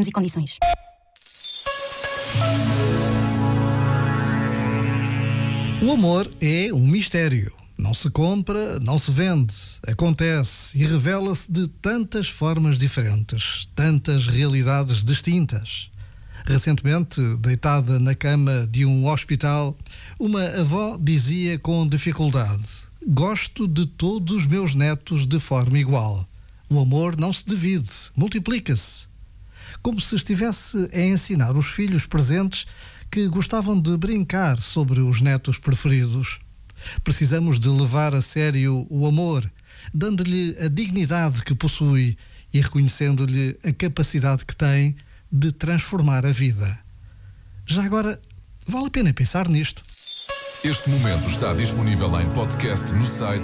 termos e condições. O amor é um mistério. Não se compra, não se vende. Acontece e revela-se de tantas formas diferentes, tantas realidades distintas. Recentemente, deitada na cama de um hospital, uma avó dizia com dificuldade: "Gosto de todos os meus netos de forma igual. O amor não se divide, multiplica-se." Como se estivesse a ensinar os filhos presentes que gostavam de brincar sobre os netos preferidos. Precisamos de levar a sério o amor, dando-lhe a dignidade que possui e reconhecendo-lhe a capacidade que tem de transformar a vida. Já agora, vale a pena pensar nisto. Este momento está disponível em podcast no site